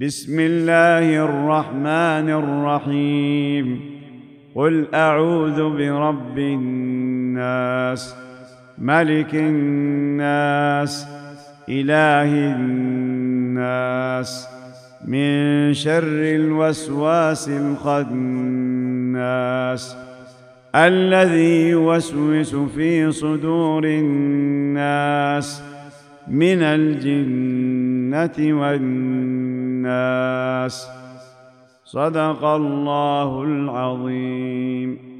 بسم الله الرحمن الرحيم. قل أعوذ برب الناس، ملك الناس، إله الناس، من شر الوسواس الخناس الذي يوسوس في صدور الناس من الجنة والناس. صدق الله العظيم.